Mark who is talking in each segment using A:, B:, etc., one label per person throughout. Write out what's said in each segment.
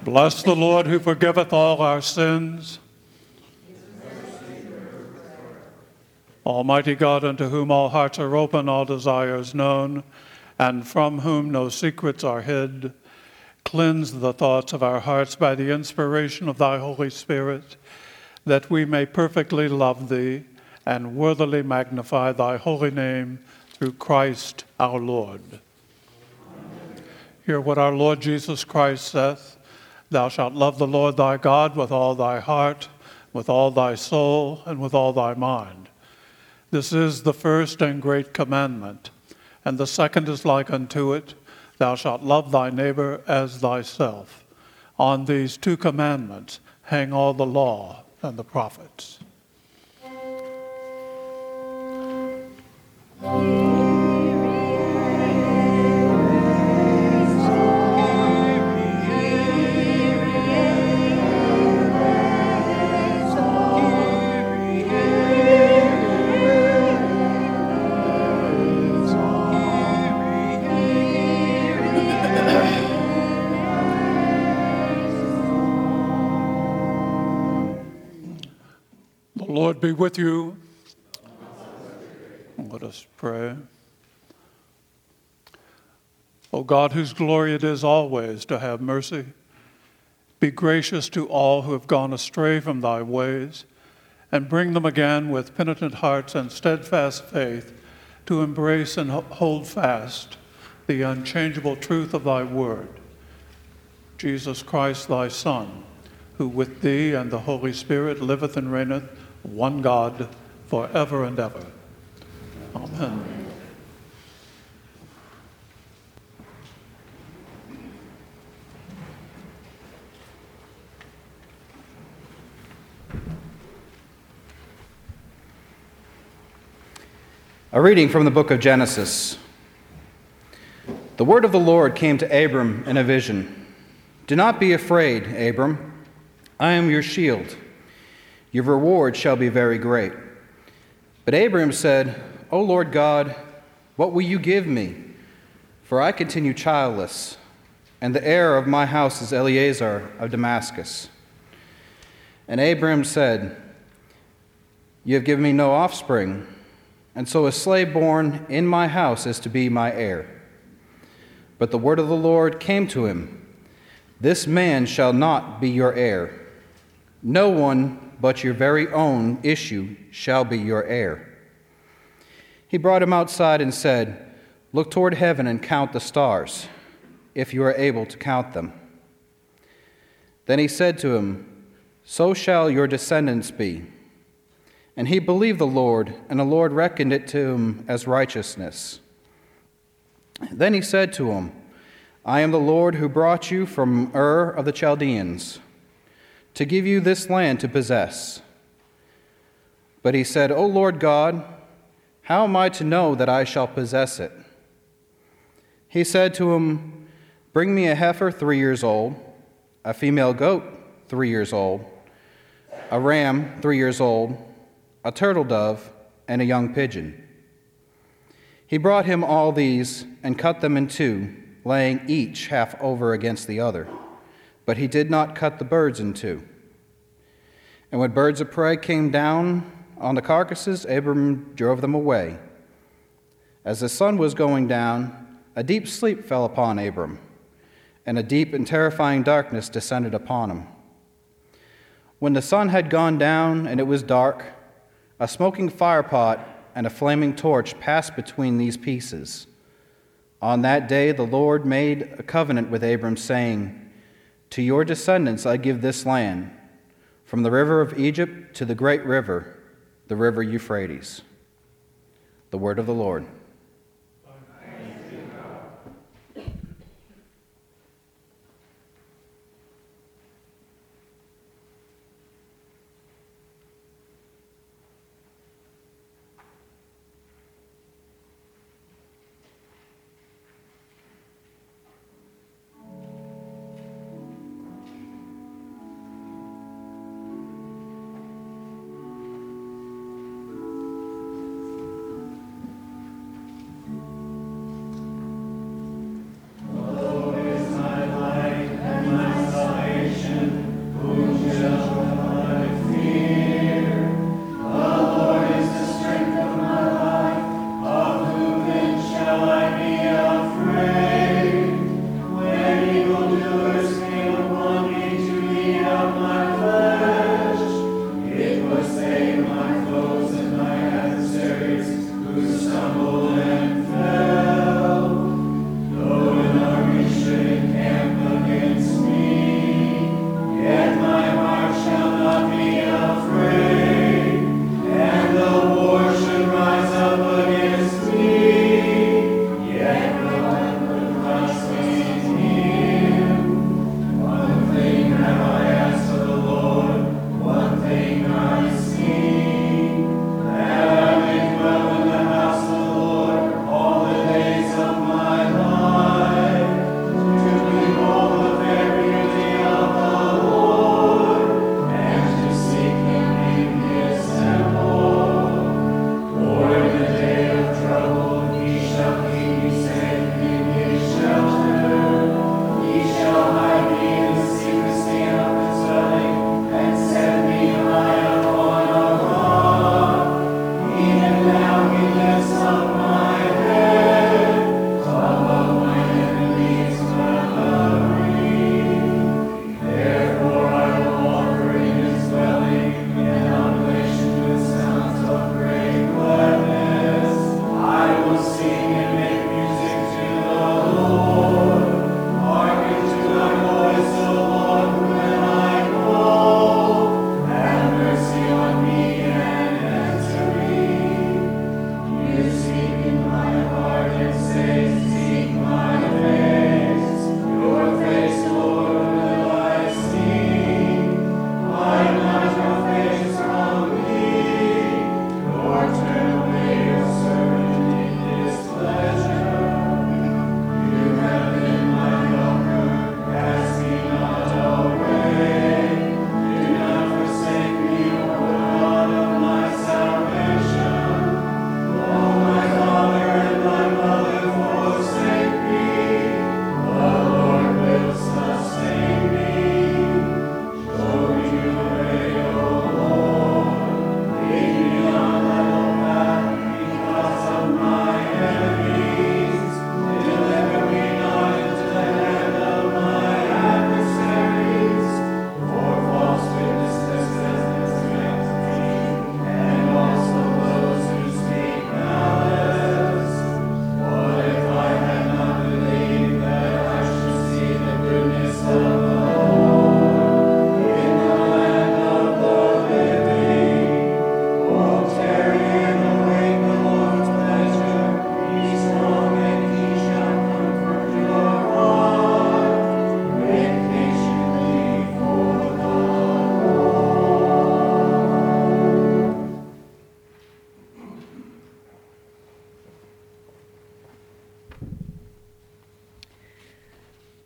A: Bless the Lord who forgiveth all our sins. Almighty God, unto whom all hearts are open, all desires known, and from whom no secrets are hid, cleanse the thoughts of our hearts by the inspiration of thy Holy Spirit, that we may perfectly love thee and worthily magnify thy holy name through Christ our Lord. Amen. Hear what our Lord Jesus Christ saith: Thou shalt love the Lord thy God with all thy heart, with all thy soul, and with all thy mind. This is the first and great commandment, and the second is like unto it: Thou shalt love thy neighbor as thyself. On these two commandments hang all the law and the prophets. The Lord be with you. Let us pray. O God, whose glory it is always to have mercy, be gracious to all who have gone astray from thy ways, and bring them again with penitent hearts and steadfast faith to embrace and hold fast the unchangeable truth of thy word. Jesus Christ, thy Son, who with thee and the Holy Spirit liveth and reigneth, one God, forever and ever. Amen.
B: A reading from the book of Genesis. The word of the Lord came to Abram in a vision. Do not be afraid, Abram. I am your shield. Your reward shall be very great. But Abram said, O Lord God, what will you give me? For I continue childless, and the heir of my house is Eliezer of Damascus. And Abram said, You have given me no offspring, and so a slave born in my house is to be my heir. But the word of the Lord came to him, This man shall not be your heir. No one but your very own issue shall be your heir. He brought him outside and said, Look toward heaven and count the stars, if you are able to count them. Then he said to him, So shall your descendants be. And he believed the Lord, and the Lord reckoned it to him as righteousness. Then he said to him, I am the Lord who brought you from Ur of the Chaldeans, to give you this land to possess. But he said, O Lord God, how am I to know that I shall possess it? He said to him, Bring me a heifer 3 years old, a female goat 3 years old, a ram 3 years old, a turtle dove, and a young pigeon. He brought him all these and cut them in two, laying each half over against the other. But he did not cut the birds in two. And when birds of prey came down on the carcasses, Abram drove them away. As the sun was going down, a deep sleep fell upon Abram, and a deep and terrifying darkness descended upon him. When the sun had gone down and it was dark, a smoking firepot and a flaming torch passed between these pieces. On that day the Lord made a covenant with Abram, saying, To your descendants I give this land, from the river of Egypt to the great river, the river Euphrates. The word of the Lord.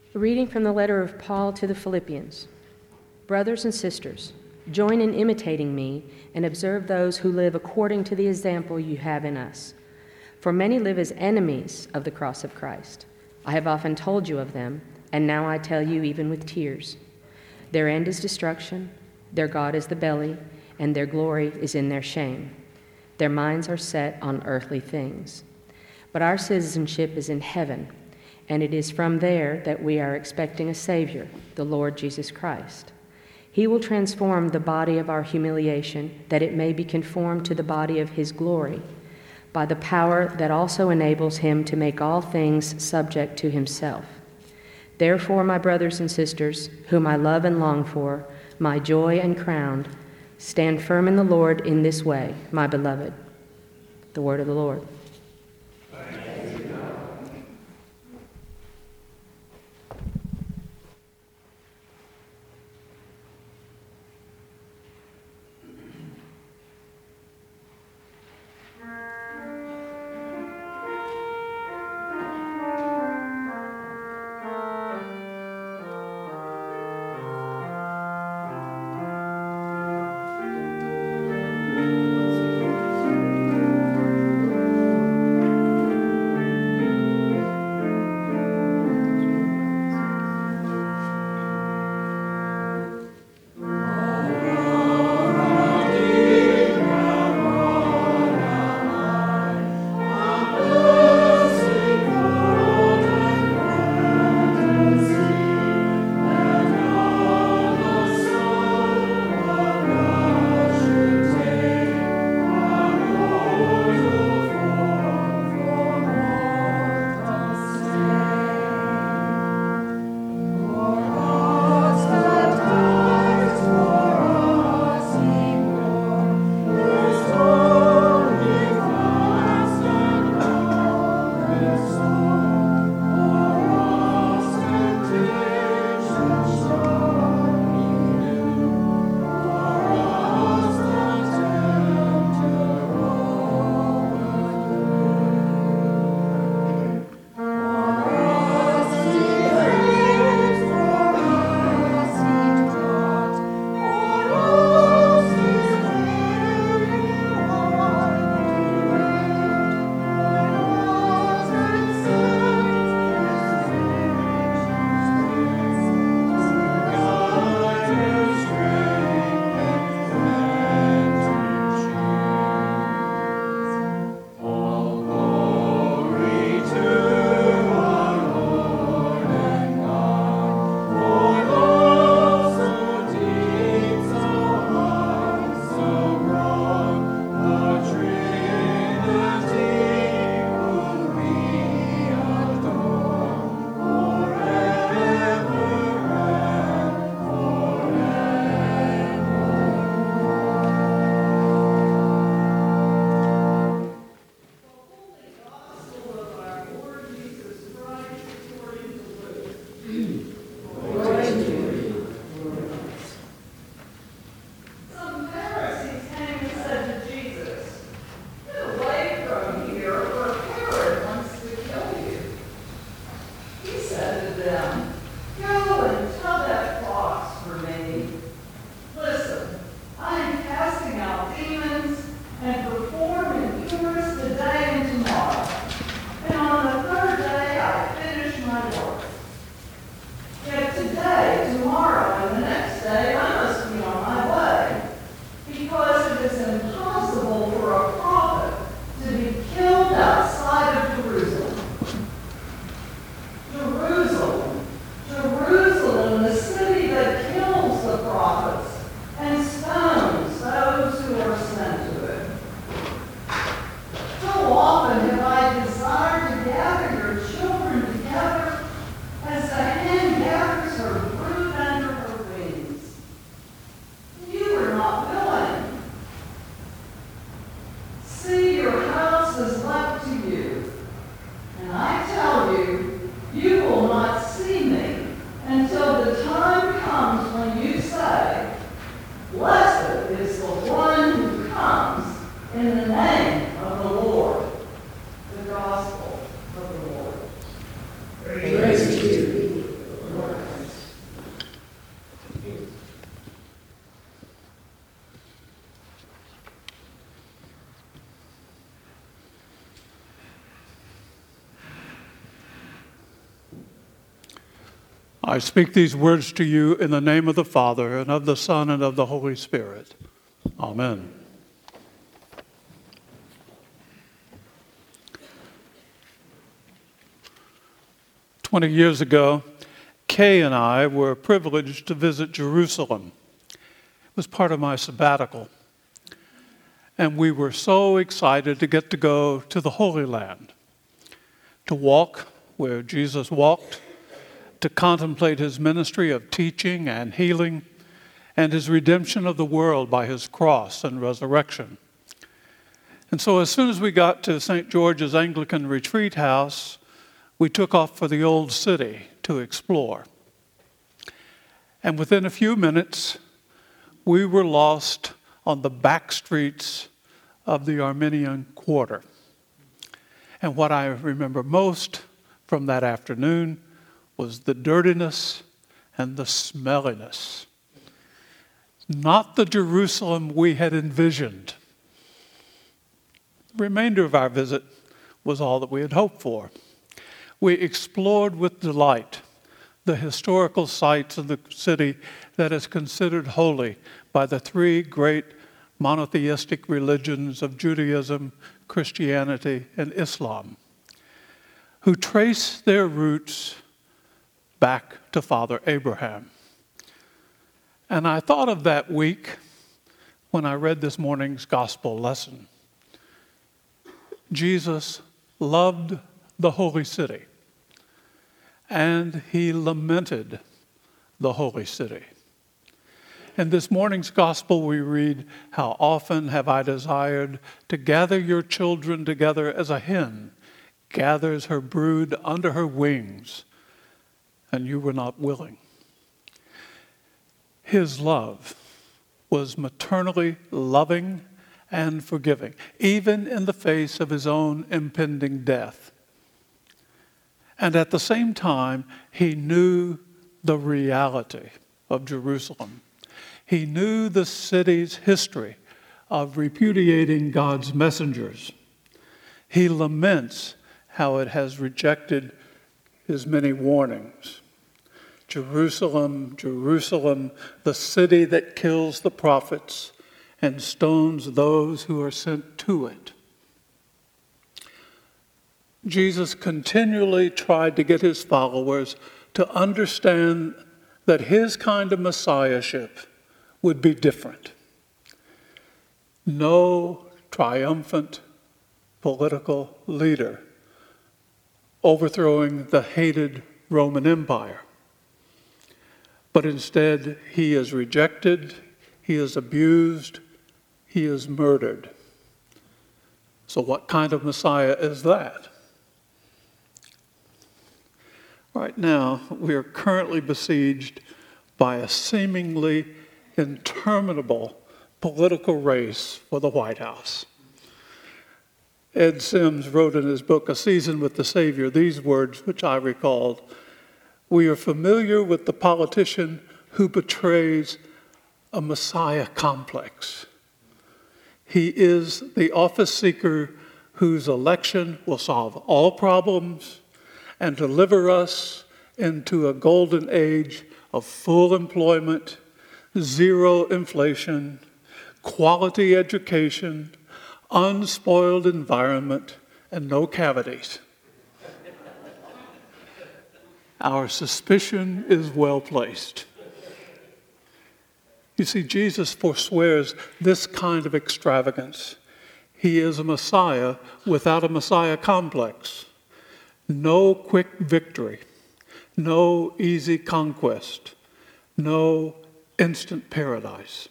C: A reading from the letter of Paul to the Philippians. Brothers and sisters, join in imitating me and observe those who live according to the example you have in us. For many live as enemies of the cross of Christ. I have often told you of them, and now I tell you even with tears. Their end is destruction, their God is the belly, and their glory is in their shame. Their minds are set on earthly things. But our citizenship is in heaven, and it is from there that we are expecting a Savior, the Lord Jesus Christ. He will transform the body of our humiliation, that it may be conformed to the body of his glory, by the power that also enables him to make all things subject to himself. Therefore, my brothers and sisters, whom I love and long for, my joy and crown, stand firm in the Lord in this way, my beloved. The word of the Lord.
A: I speak these words to you in the name of the Father, and of the Son, and of the Holy Spirit. Amen. "20 years ago, Kay and I were privileged to visit Jerusalem. It was part of my sabbatical. And we were so excited to get to go to the Holy Land, to walk where Jesus walked, to contemplate his ministry of teaching and healing, and his redemption of the world by his cross and resurrection. And so as soon as we got to St. George's Anglican Retreat House, we took off for the Old City to explore. And within a few minutes, we were lost on the back streets of the Armenian Quarter. And what I remember most from that afternoon was the dirtiness and the smelliness. Not the Jerusalem we had envisioned. The remainder of our visit was all that we had hoped for. We explored with delight the historical sites of the city that is considered holy by the three great monotheistic religions of Judaism, Christianity, and Islam, who trace their roots back to Father Abraham. And I thought of that week when I read this morning's gospel lesson. Jesus loved the holy city, and he lamented the holy city. In this morning's gospel, we read, "How often have I desired to gather your children together as a hen gathers her brood under her wings, and you were not willing." His love was maternally loving and forgiving, even in the face of his own impending death. And at the same time, he knew the reality of Jerusalem. He knew the city's history of repudiating God's messengers. He laments how it has rejected his many warnings. Jerusalem, Jerusalem, the city that kills the prophets and stones those who are sent to it. Jesus continually tried to get his followers to understand that his kind of messiahship would be different. No triumphant political leader overthrowing the hated Roman Empire. But instead, he is rejected, he is abused, he is murdered. So what kind of Messiah is that? Right now, we are currently besieged by a seemingly interminable political race for the White House. Ed Sims wrote in his book, A Season with the Savior, these words, which I recalled: "We are familiar with the politician who betrays a Messiah complex. He is the office seeker whose election will solve all problems and deliver us into a golden age of full employment, zero inflation, quality education, unspoiled environment, and no cavities." Our suspicion is well placed. You see, Jesus forswears this kind of extravagance. He is a Messiah without a Messiah complex. No quick victory, no easy conquest, no instant paradise.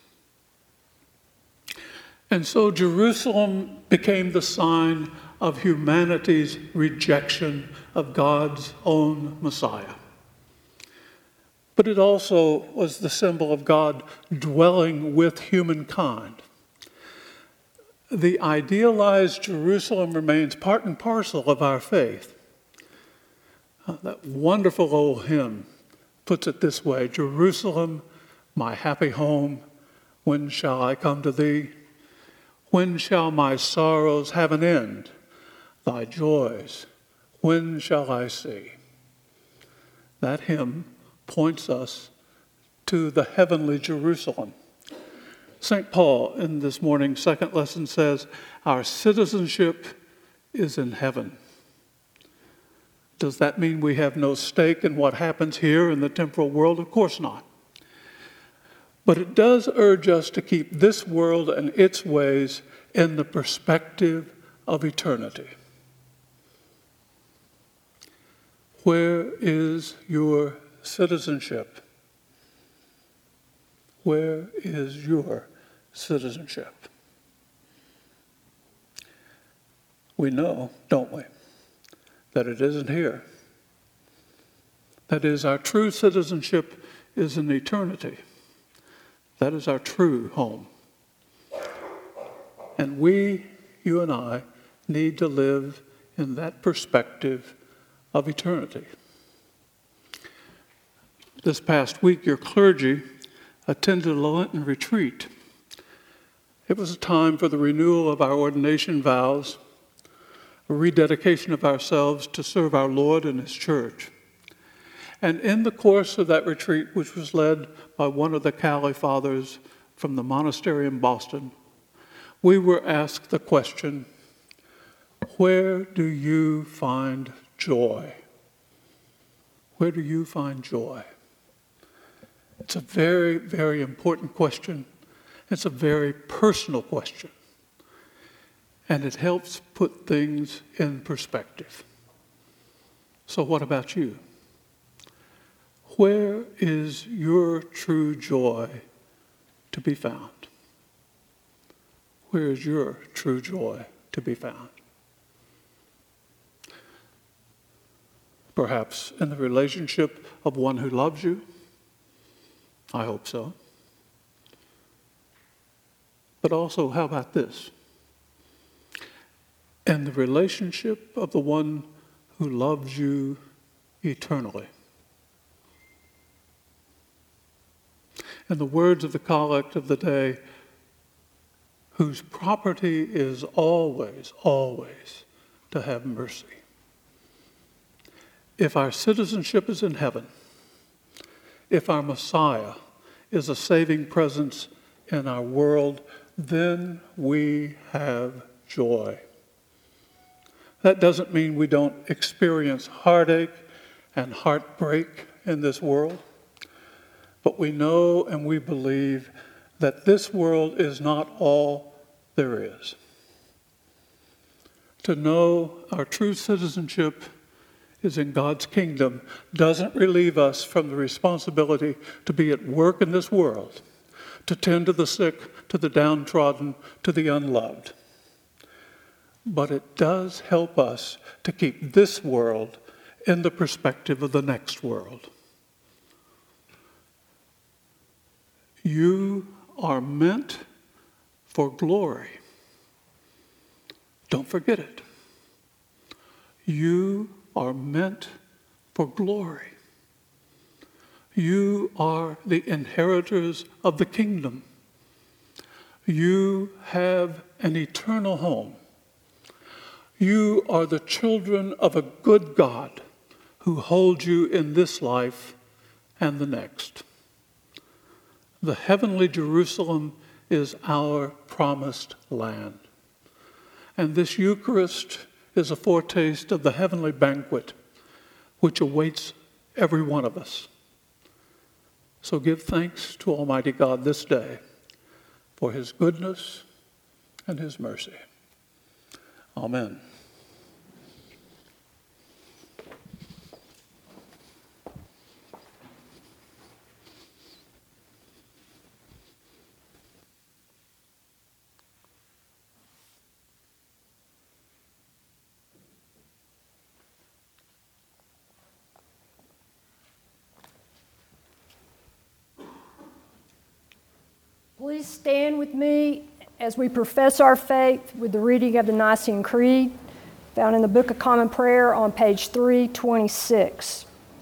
A: And so Jerusalem became the sign of humanity's rejection of God's own Messiah. But it also was the symbol of God dwelling with humankind. The idealized Jerusalem remains part and parcel of our faith. That wonderful old hymn puts it this way: "Jerusalem, my happy home, when shall I come to thee? When shall my sorrows have an end? Thy joys, when shall I see?" That hymn points us to the heavenly Jerusalem. St. Paul, in this morning's second lesson, says, our citizenship is in heaven. Does that mean we have no stake in what happens here in the temporal world? Of course not. But it does urge us to keep this world and its ways in the perspective of eternity. Where is your citizenship? Where is your citizenship? We know, don't we, that it isn't here. That is, our true citizenship is in eternity. That is our true home. And we, you and I, need to live in that perspective of eternity. This past week, your clergy attended a Lenten retreat. It was a time for the renewal of our ordination vows, a rededication of ourselves to serve our Lord and His church. And in the course of that retreat, which was led by one of the Cali fathers from the monastery in Boston, we were asked the question, where do you find joy? Where do you find joy? It's a very, very important question. It's a very personal question. And it helps put things in perspective. So what about you? Where is your true joy to be found? Where is your true joy to be found? Perhaps in the relationship of one who loves you? I hope so. But also, how about this? In the relationship of the one who loves you eternally. In the words of the collect of the day, whose property is always, always to have mercy. If our citizenship is in heaven, if our Messiah is a saving presence in our world, then we have joy. That doesn't mean we don't experience heartache and heartbreak in this world, but we know and we believe that this world is not all there is. To know our true citizenship is in God's kingdom doesn't relieve us from the responsibility to be at work in this world, to tend to the sick, to the downtrodden, to the unloved. But it does help us to keep this world in the perspective of the next world. You are meant for glory. Don't forget it. You are meant for glory. You are the inheritors of the kingdom. You have an eternal home. You are the children of a good God who holds you in this life and the next. The heavenly Jerusalem is our promised land. And this Eucharist is a foretaste of the heavenly banquet which awaits every one of us. So give thanks to Almighty God this day for His goodness and His mercy. Amen.
D: Please stand with me as we profess our faith with the reading of the Nicene Creed, found in the Book of Common Prayer on page 326.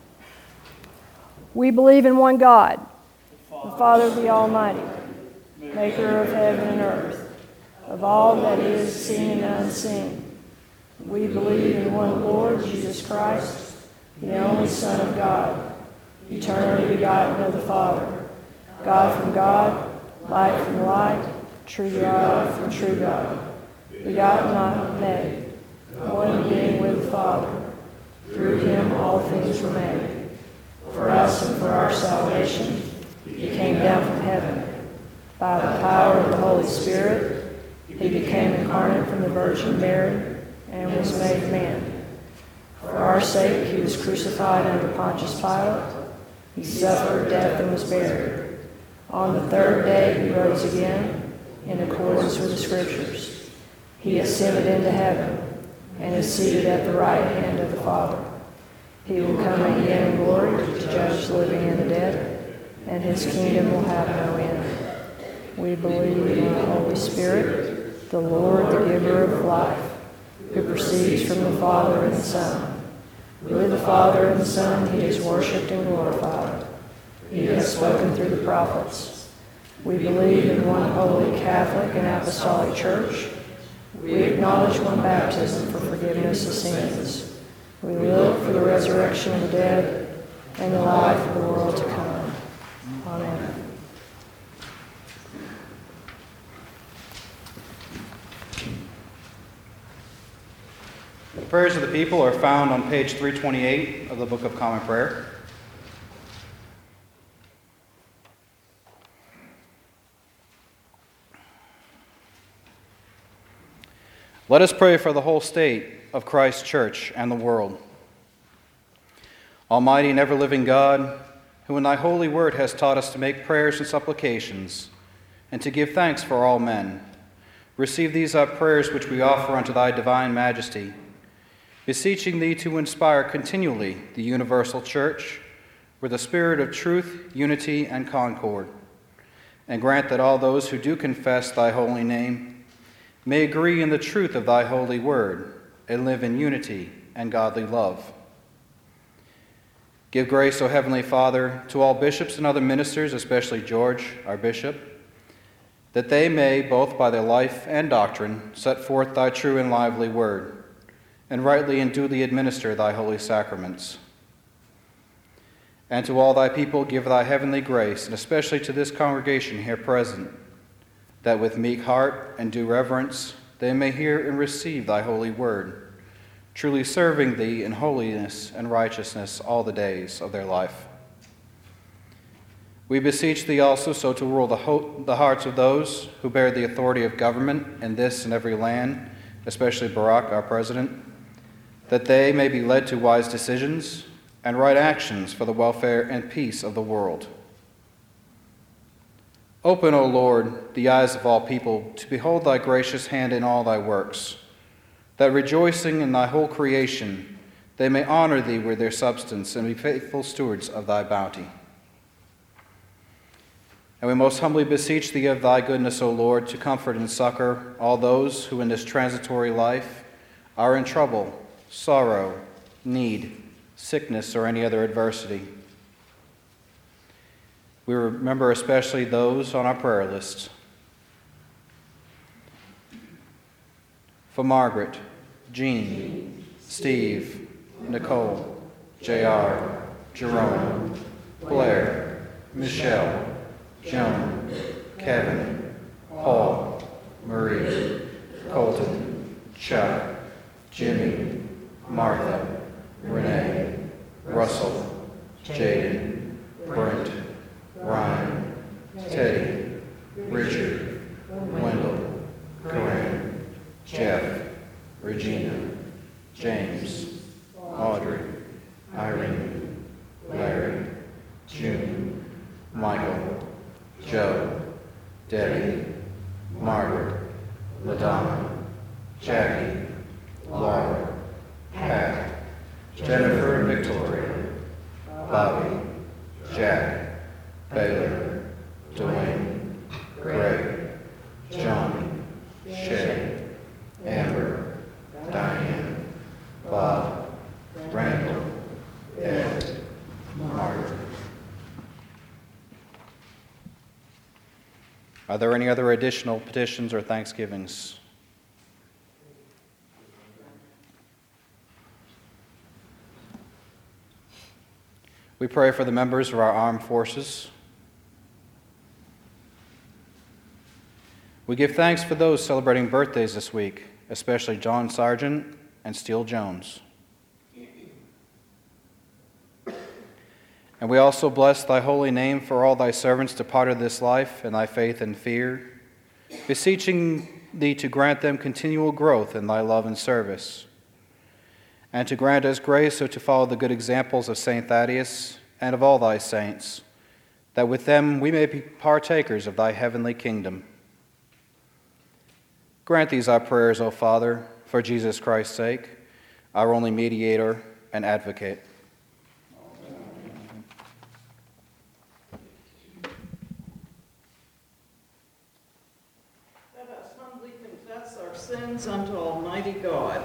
D: We believe in one God, the Father, the Almighty, maker of heaven and earth, of all that is seen and unseen. We believe in one Lord Jesus Christ, the only Son of God, eternally begotten of the Father, God from God, light from light, true God from true God, begotten not made, one being with the Father. Through him all things were made. For us and for our salvation, he came down from heaven. By the power of the Holy Spirit, he became incarnate from the Virgin Mary and was made man. For our sake, he was crucified under Pontius Pilate. He suffered death and was buried. On the third day, he rose again in accordance with the Scriptures. He ascended into heaven and is seated at the right hand of the Father. He will come again in glory to judge the living and the dead, and his kingdom will have no end. We believe in the Holy Spirit, the Lord, the giver of life, who proceeds from the Father and the Son. With the Father and the Son he is worshipped and glorified. He has spoken through the prophets. We believe in one holy Catholic and Apostolic Church. We acknowledge one baptism for forgiveness of sins. We look for the resurrection of the dead and the life of the world to come. Amen.
B: The prayers of the people are found on page 328 of the Book of Common Prayer. Let us pray for the whole state of Christ's church and the world. Almighty and ever-living God, who in thy holy word has taught us to make prayers and supplications and to give thanks for all men, receive these our prayers which we offer unto thy divine majesty, beseeching thee to inspire continually the universal church with a spirit of truth, unity, and concord, and grant that all those who do confess thy holy name may agree in the truth of thy holy word and live in unity and godly love. Give grace, O Heavenly Father, to all bishops and other ministers, especially George, our bishop, that they may, both by their life and doctrine, set forth thy true and lively word, and rightly and duly administer thy holy sacraments. And to all thy people give thy heavenly grace, and especially to this congregation here present, that with meek heart and due reverence they may hear and receive thy holy word, truly serving thee in holiness and righteousness all the days of their life. We beseech thee also so to rule the hearts of those who bear the authority of government in this and every land, especially Barack, our president, that they may be led to wise decisions and right actions for the welfare and peace of the world. Open, O Lord, the eyes of all people to behold thy gracious hand in all thy works, that rejoicing in thy whole creation, they may honor thee with their substance and be faithful stewards of thy bounty. And we most humbly beseech thee of thy goodness, O Lord, to comfort and succor all those who in this transitory life are in trouble, sorrow, need, sickness, or any other adversity. We remember especially those on our prayer list. For Margaret, Jean, Steve, Nicole, J.R., Jerome, Blair, Michelle, Joan, Kevin, Paul, Marie, Colton, Chuck, Jimmy, Martha, Renee, Russell, Jaden, Brent, Ryan, Teddy, Richard, Wendell, Corinne, Jeff, Regina, James, Audrey, Irene, Larry, June, Michael, Joe, Debbie, Margaret, LaDonna, Jackie, Laura, Pat, Jennifer and Victoria, Bobby, Jack, Baylor, Dwayne, Greg, Johnny, Shay, Amber, Diane, Bob, Randall, Ed, Margaret. Are there any other additional petitions or thanksgivings? We pray for the members of our armed forces. We give thanks for those celebrating birthdays this week, especially John Sargent and Steele Jones. And we also bless thy holy name for all thy servants departed this life in thy faith and fear, beseeching thee to grant them continual growth in thy love and service, and to grant us grace so to follow the good examples of St. Thaddeus and of all thy saints, that with them we may be partakers of thy heavenly kingdom. Grant these our prayers, O Father, for Jesus Christ's sake, our only mediator and advocate.
E: Let us humbly confess our sins unto Almighty God.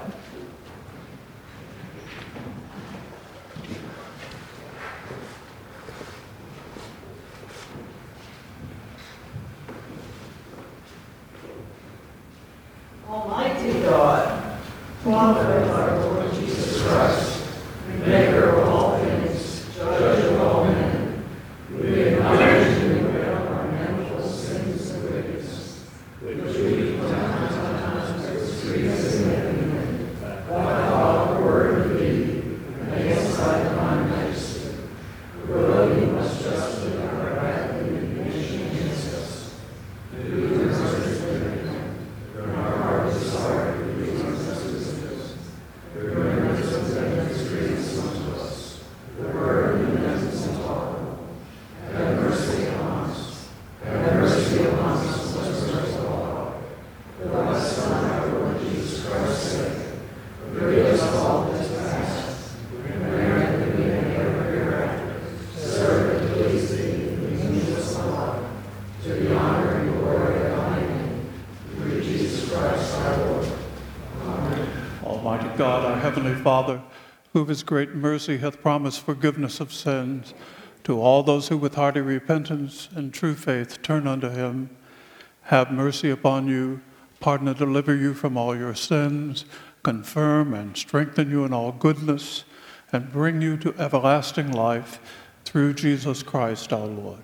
E: Almighty God, Father of our Lord Jesus Christ, maker of all things, judge of all men, we acknowledge and regret our manifold sins and wickedness, which we from time to time excuse and ignorant, by thought, word, and deed, against thy divine majesty. Whereof you must justly and rightly indignation against us. Do mercy for our heart is sorry for these injustices. Remember us of vengeance grievous unto us, the burden and vengeance intolerable. Have mercy upon us. Have mercy upon us, most merciful God. For thy Son, our Lord Jesus Christ's sake, forgive us all this past, and grant that we may ever hereafter serve and please thee in the angels of life, to the honor and glory of thy name, through Jesus Christ our Lord. Amen.
A: Almighty God, our heavenly Father, who of his great mercy hath promised forgiveness of sins to all those who with hearty repentance and true faith turn unto him, have mercy upon you, pardon and deliver you from all your sins, confirm and strengthen you in all goodness, and bring you to everlasting life through Jesus Christ our Lord.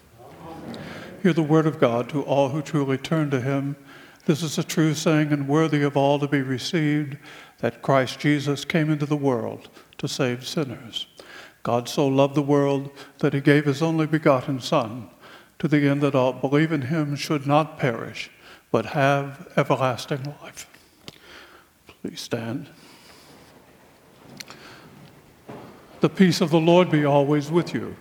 A: Hear the word of God to all who truly turn to him. This is a true saying and worthy of all to be received, that Christ Jesus came into the world to save sinners. God so loved the world that he gave his only begotten Son, to the end that all believe in him should not perish, but have everlasting life. Please stand. The peace of the Lord be always with you.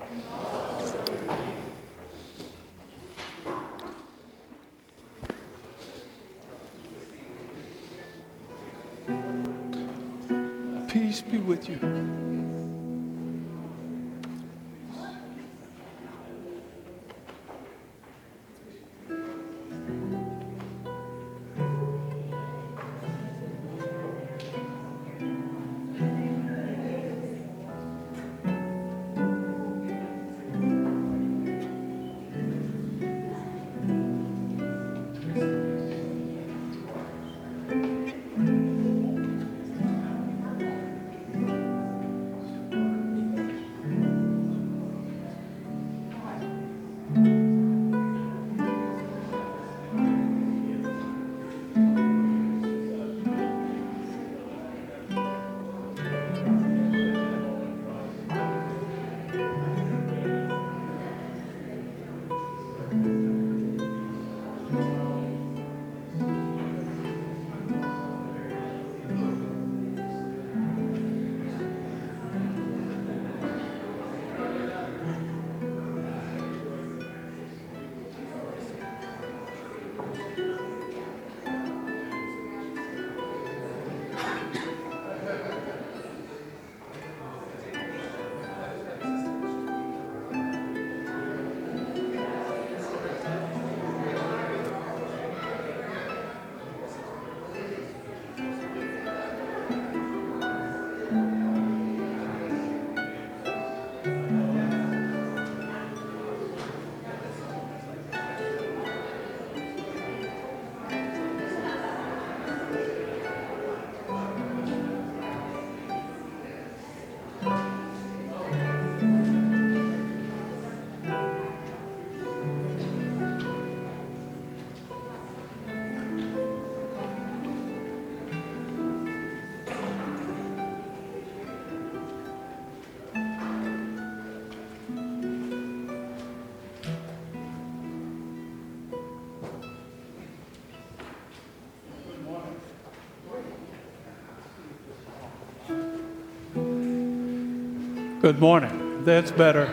A: Peace be with you. Good morning. That's better.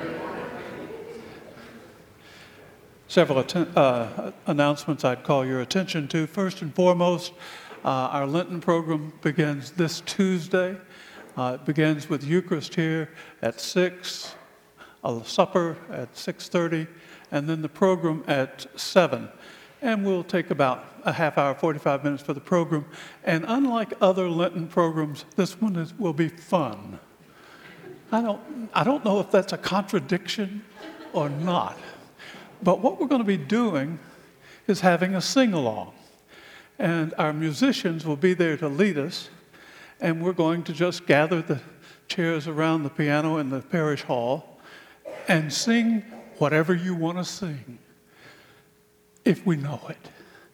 A: Several announcements I'd call your attention to. First and foremost, our Lenten program begins this Tuesday. It begins with Eucharist here at 6, a supper at 6:30, and then the program at 7. And we'll take about a half hour, 45 minutes for the program. And unlike other Lenten programs, this one will be fun. I don't know if that's a contradiction or not. But what we're going to be doing is having a sing-along. And our musicians will be there to lead us. And we're going to just gather the chairs around the piano in the parish hall and sing whatever you want to sing, if we know it.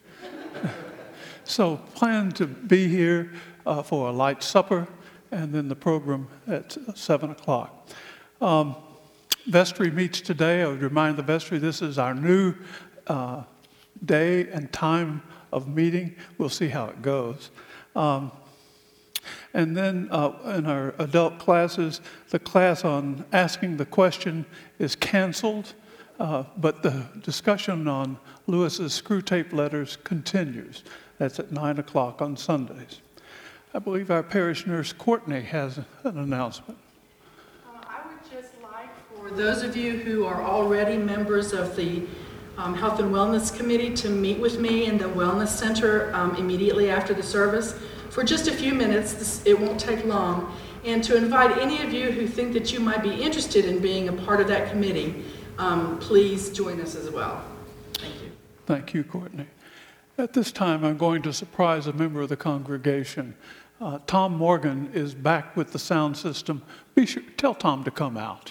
A: So plan to be here for a light supper and then the program at 7 o'clock. Vestry meets today. I would remind the vestry this is our new day and time of meeting. We'll see how it goes. And then in our adult classes, the class on asking the question is canceled, but the discussion on Lewis's screw tape letters continues. That's at 9 o'clock on Sundays. I believe our parish nurse, Courtney, has an announcement.
F: I would just like for those of you who are already members of the Health and Wellness Committee to meet with me in the Wellness Center immediately after the service for just a few minutes. It won't take long. And to invite any of you who think that you might be interested in being a part of that committee, please join us as well. Thank you.
A: Thank you, Courtney. At this time, I'm going to surprise a member of the congregation. Tom Morgan is back with the sound system. Be sure, tell Tom to come out.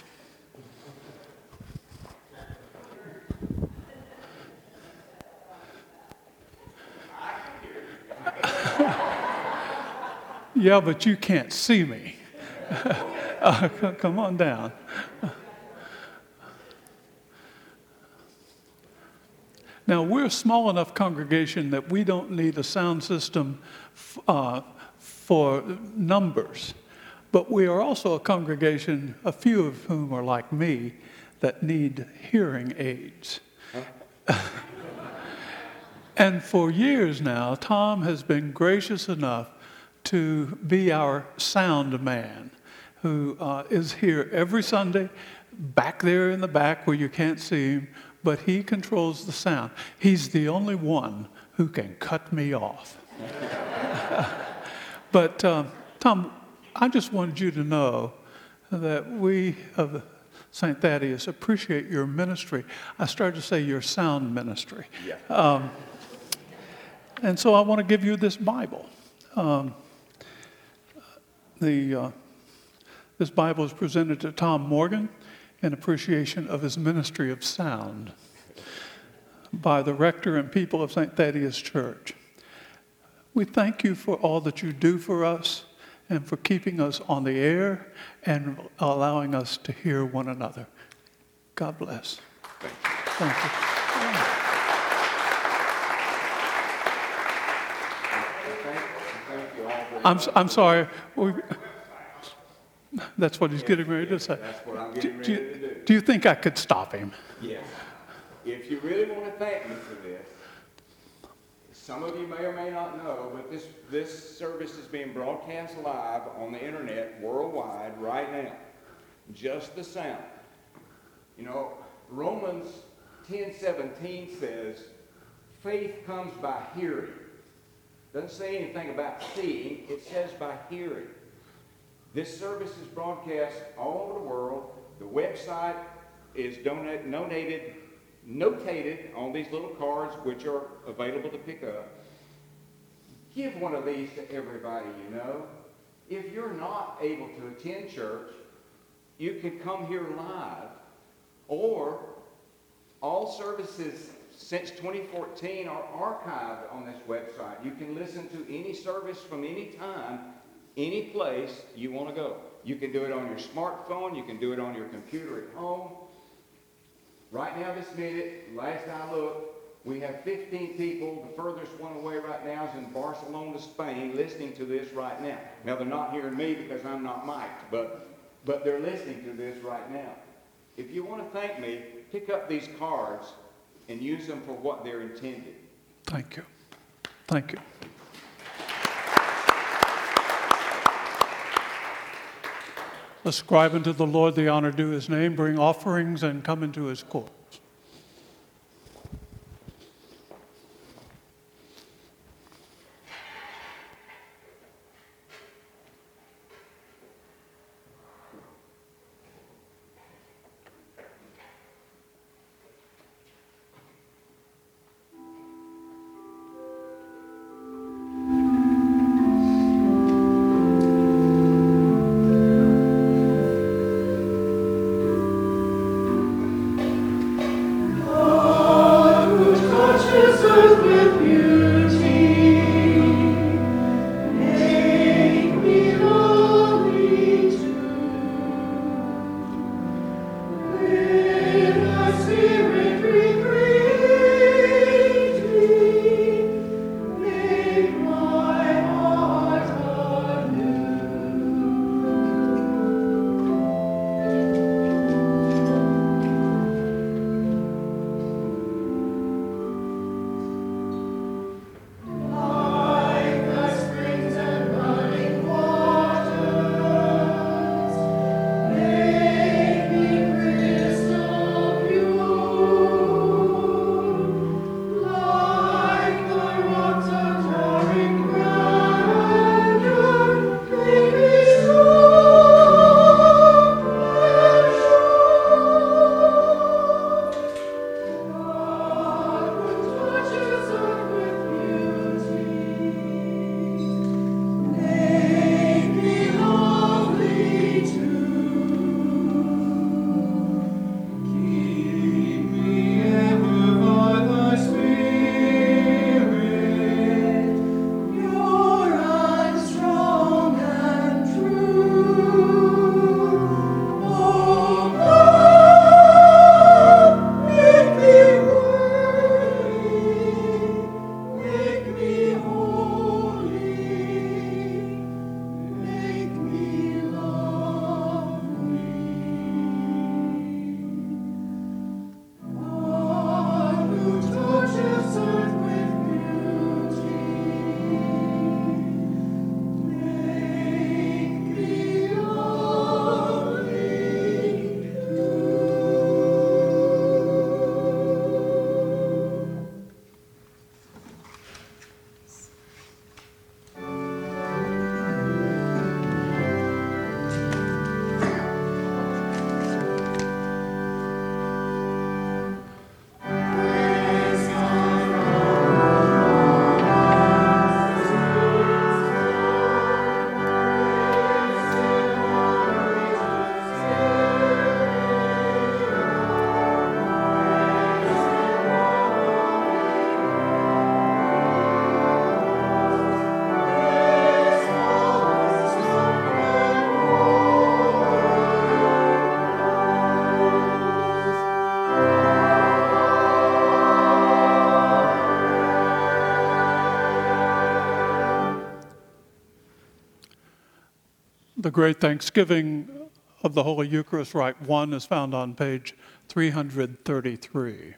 A: Yeah, but you can't see me. Come on down. Now, we're a small enough congregation that we don't need a sound system for numbers. But we are also a congregation, a few of whom are like me, that need hearing aids. And for years now, Tom has been gracious enough to be our sound man, who is here every Sunday, back there in the back where you can't see him, but he controls the sound. He's the only one who can cut me off. But Tom, I just wanted you to know that we of St. Thaddeus appreciate your ministry. I started to say your sound ministry. Yeah. And so I want to give you this Bible. This Bible is presented to Tom Morgan in appreciation of his ministry of sound by the rector and people of St. Thaddeus Church. We thank you for all that you do for us and for keeping us on the air and allowing us to hear one another. God bless. Thank you. I'm sorry. That's what he's getting ready to say.
G: That's what I'm getting ready to do.
A: Do you think I could stop him?
G: Yes. If you really want to thank me for this, some of you may or may not know, but this service is being broadcast live on the internet worldwide right now. Just the sound. You know, Romans 10:17 says, faith comes by hearing. Doesn't say anything about seeing, it says by hearing. This service is broadcast all over the world. The website is notated on these little cards, which are available to pick up. Give one of these to everybody you know. If you're not able to attend church, you can come here live, or all services since 2014 are archived on this website. You can listen to any service from any time, any place you want to go. You can do it on your smartphone. You can do it on your computer at home. Right now, this minute, last I looked, we have 15 people. The furthest one away right now is in Barcelona, Spain, listening to this right now. Now, they're not hearing me because I'm not mic'd, but but they're listening to this right now. If you want to thank me, pick up these cards and use them for what they're intended.
A: Thank you. Thank you. Ascribe unto the Lord the honor due his name, bring offerings, and come into his courts. The Great Thanksgiving of the Holy Eucharist, Rite 1, is found on page 333.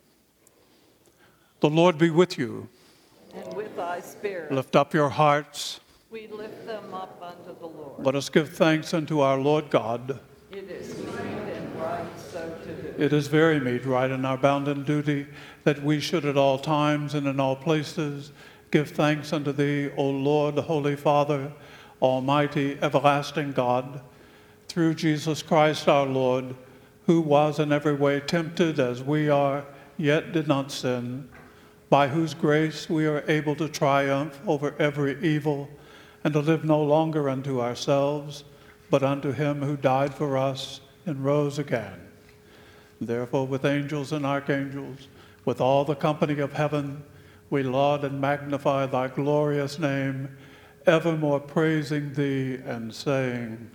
A: The Lord be with you.
E: And with thy spirit.
A: Lift up your hearts.
E: We lift them up unto the Lord.
A: Let us give thanks unto our Lord God.
E: It is meet and right so to do.
A: It is very meet, right, and our bounden duty that we should at all times and in all places give thanks unto thee, O Lord, Holy Father, Almighty, everlasting God, through Jesus Christ our Lord, who was in every way tempted as we are, yet did not sin, by whose grace we are able to triumph over every evil and to live no longer unto ourselves, but unto him who died for us and rose again. Therefore, with angels and archangels, with all the company of heaven, we laud and magnify thy glorious name, evermore praising thee and saying,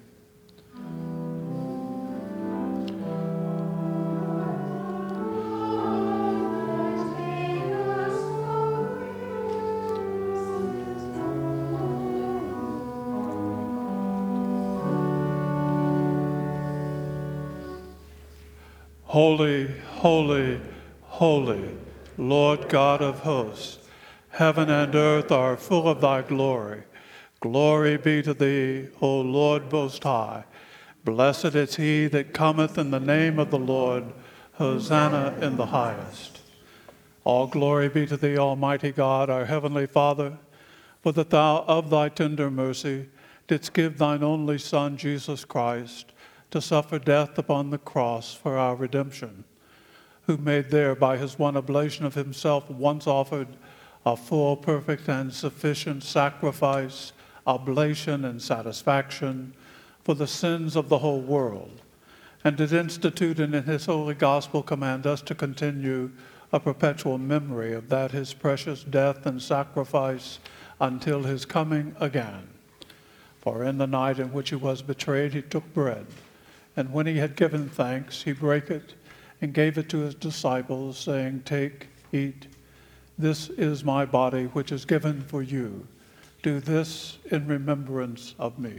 A: Holy, holy, holy, Lord God of hosts, heaven and earth are full of thy glory. Glory be to thee, O Lord most high. Blessed is he that cometh in the name of the Lord. Hosanna in the highest. All glory be to thee, Almighty God, our heavenly Father, for that thou of thy tender mercy didst give thine only Son, Jesus Christ, to suffer death upon the cross for our redemption, who made there by his one oblation of himself once offered a full, perfect, and sufficient sacrifice, oblation, and satisfaction for the sins of the whole world, and did institute and in his holy gospel command us to continue a perpetual memory of that his precious death and sacrifice until his coming again. For in the night in which he was betrayed, he took bread, and when he had given thanks, he brake it and gave it to his disciples, saying, Take, eat. This is my body, which is given for you. Do this in remembrance of me.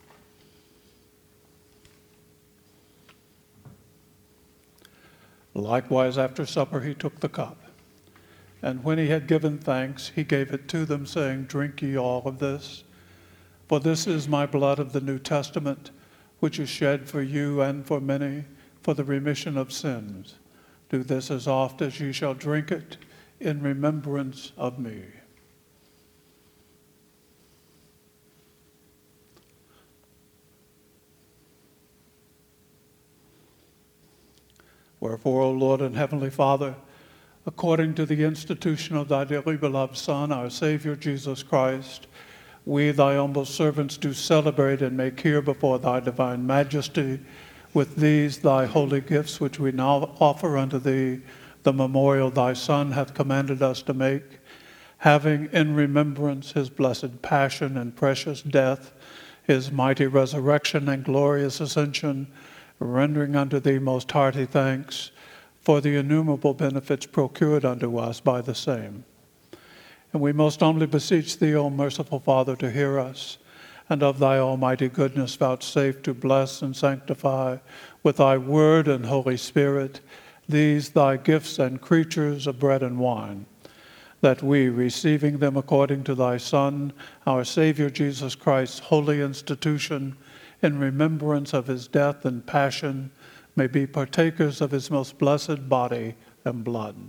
A: Likewise, after supper, he took the cup. And when he had given thanks, he gave it to them, saying, Drink ye all of this. For this is my blood of the New Testament, which is shed for you and for many for the remission of sins. Do this as oft as ye shall drink it in remembrance of me. Wherefore, O Lord and Heavenly Father, according to the institution of thy dearly beloved Son, our Savior Jesus Christ, we, thy humble servants, do celebrate and make here before thy divine majesty with these thy holy gifts, which we now offer unto thee, the memorial thy Son hath commanded us to make, having in remembrance his blessed passion and precious death, his mighty resurrection and glorious ascension, rendering unto thee most hearty thanks for the innumerable benefits procured unto us by the same. And we most humbly beseech thee, O merciful Father, to hear us, and of thy almighty goodness vouchsafe to bless and sanctify with thy word and Holy Spirit these thy gifts and creatures of bread and wine, that we, receiving them according to thy Son, our Savior Jesus Christ's holy institution, in remembrance of his death and passion, may be partakers of his most blessed body and blood.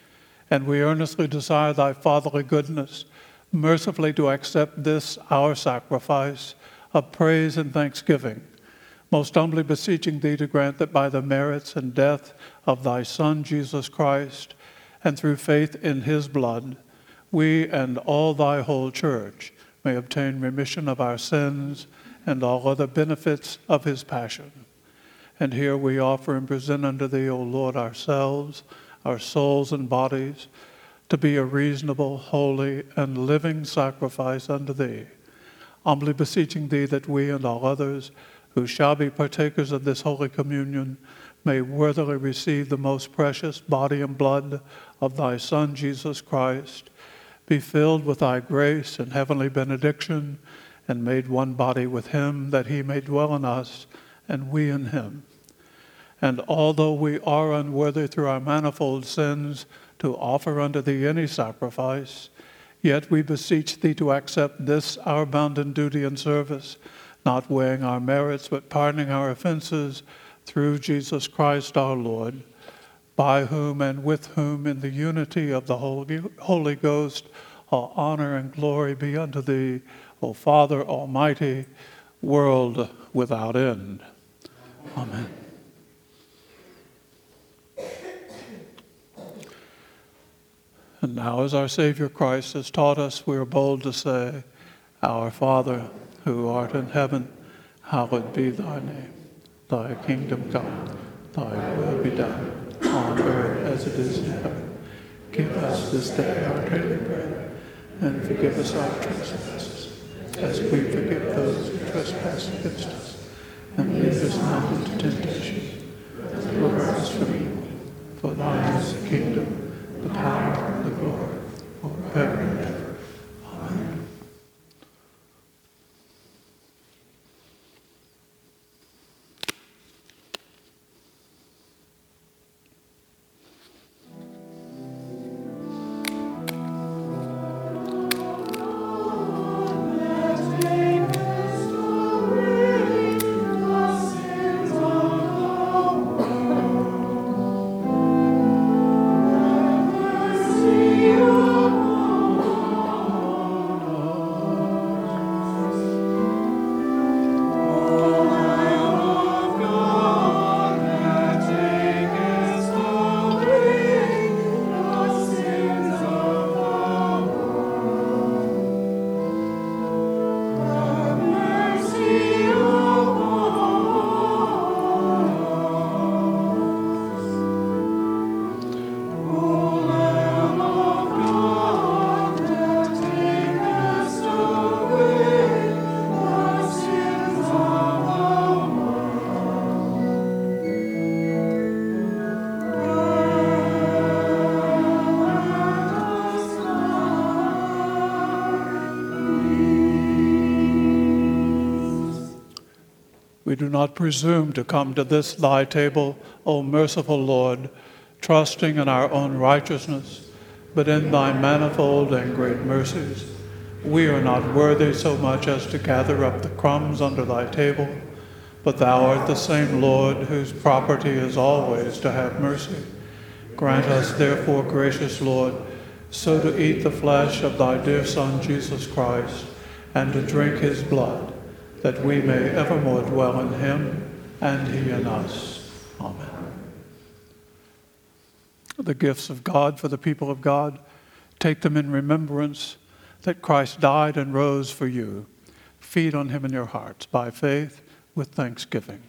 A: And we earnestly desire thy fatherly goodness, mercifully to accept this our sacrifice of praise and thanksgiving, most humbly beseeching thee to grant that by the merits and death of thy Son, Jesus Christ, and through faith in his blood, we and all thy whole church may obtain remission of our sins and all other benefits of his passion. And here we offer and present unto thee, O Lord, ourselves, our souls and bodies, to be a reasonable, holy, and living sacrifice unto thee, humbly beseeching thee that we and all others who shall be partakers of this holy communion may worthily receive the most precious body and blood of thy Son, Jesus Christ, be filled with thy grace and heavenly benediction, and made one body with him, that he may dwell in us, and we in him. And although we are unworthy through our manifold sins to offer unto thee any sacrifice, yet we beseech thee to accept this our bounden duty and service, not weighing our merits, but pardoning our offenses, through Jesus Christ our Lord, by whom and with whom in the unity of the Holy Ghost all honor and glory be unto thee, O Father Almighty, world without end. Amen. And now, as our Savior Christ has taught us, we are bold to say, Our Father, who art in heaven, hallowed be thy name. Thy kingdom come, thy will be done, on earth as it is in heaven. Give us this day our daily bread, and forgive us our trespasses, as we forgive those who trespass against us. And lead us not into temptation, but deliver us from evil. For thine is the kingdom, the power, and the glory, forever and ever. Amen. do not presume to come to this thy table, O merciful Lord, trusting in our own righteousness, but in thy manifold and great mercies. We are not worthy so much as to gather up the crumbs under thy table, but thou art the same Lord whose property is always to have mercy. Grant us therefore, gracious Lord, so to eat the flesh of thy dear Son, Jesus Christ, and to drink his blood, that we may evermore dwell in him and he in us. Amen. The gifts of God for the people of God, take them in remembrance that Christ died and rose for you. Feed on him in your hearts by faith with thanksgiving.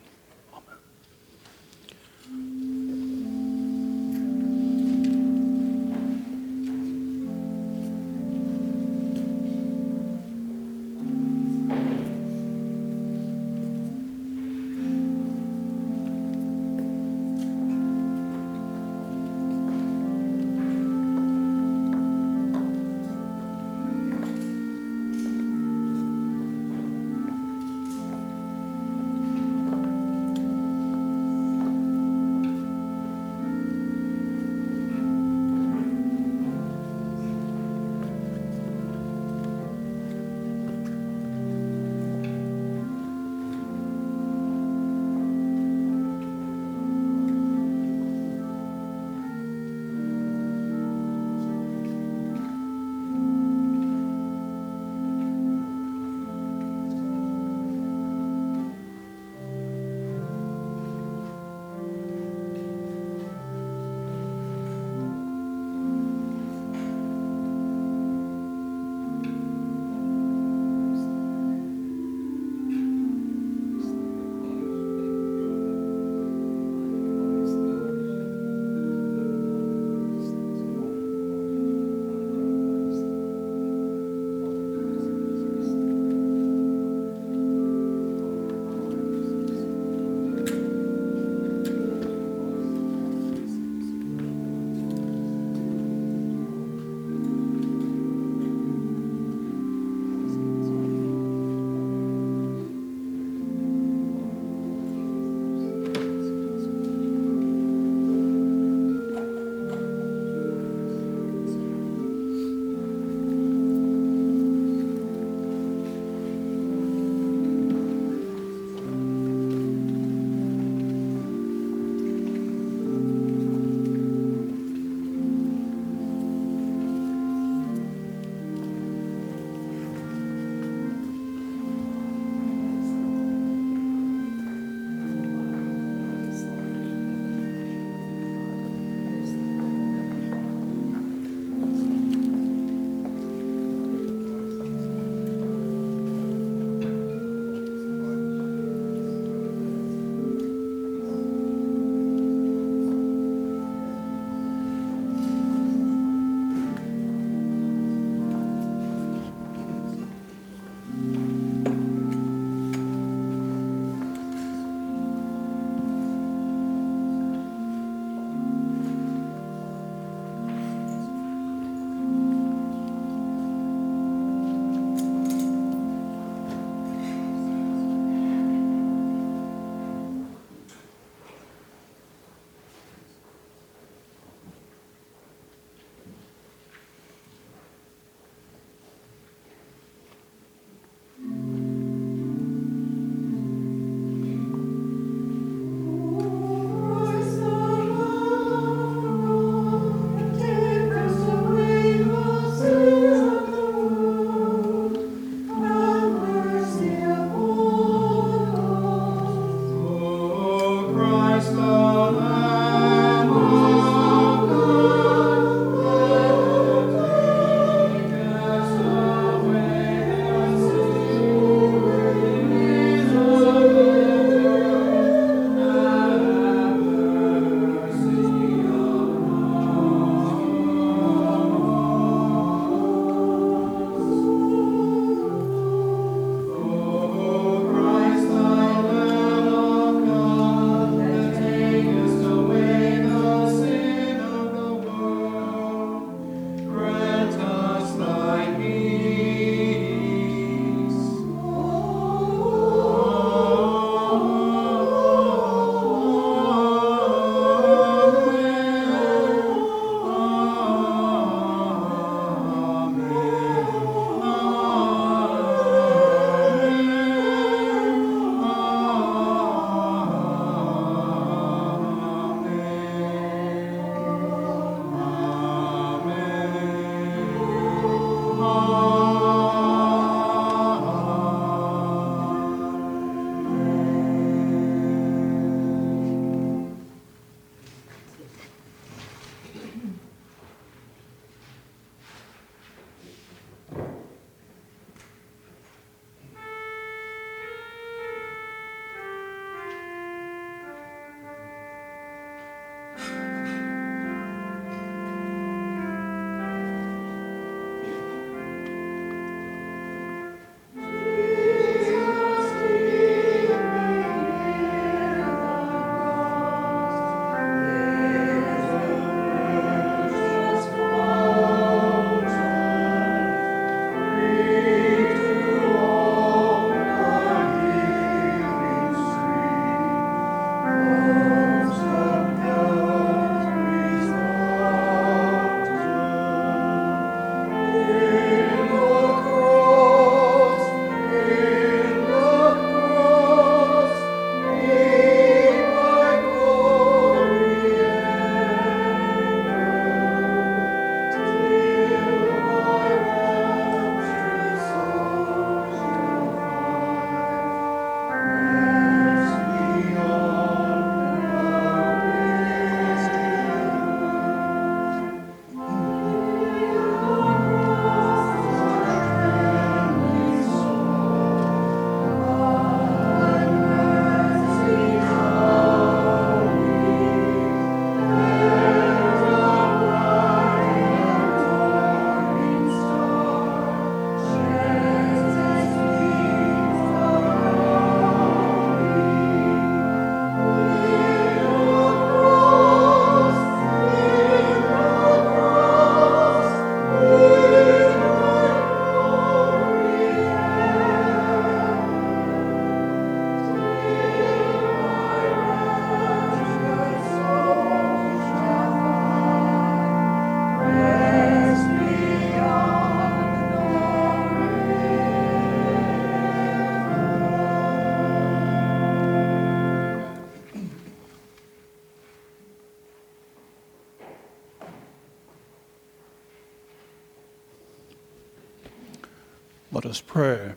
A: Let us pray.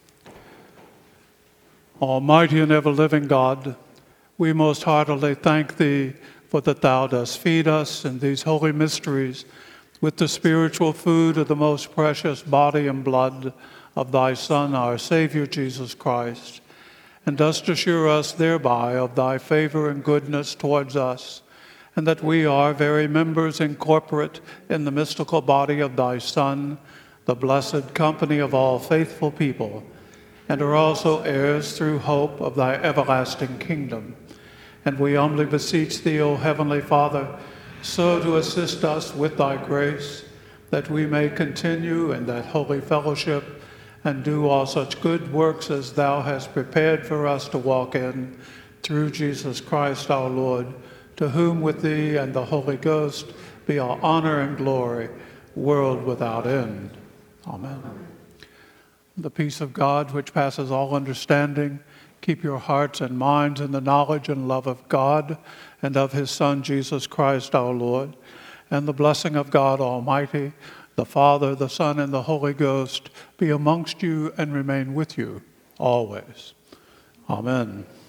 A: Almighty and ever-living God, we most heartily thank Thee for that Thou dost feed us in these holy mysteries with the spiritual food of the most precious body and blood of Thy Son, our Savior, Jesus Christ, and dost assure us thereby of Thy favor and goodness towards us, and that we are very members incorporate in the mystical body of Thy Son, the blessed company of all faithful people, and are also heirs through hope of Thy everlasting kingdom. And we humbly beseech Thee, O Heavenly Father, so to assist us with Thy grace, that we may continue in that holy fellowship and do all such good works as Thou hast prepared for us to walk in, through Jesus Christ our Lord, to whom with Thee and the Holy Ghost be all honor and glory, world without end. Amen. The peace of God, which passes all understanding, keep your hearts and minds in the knowledge and love of God and of His Son, Jesus Christ our Lord. And the blessing of God Almighty, the Father, the Son, and the Holy Ghost be amongst you and remain with you always. Amen.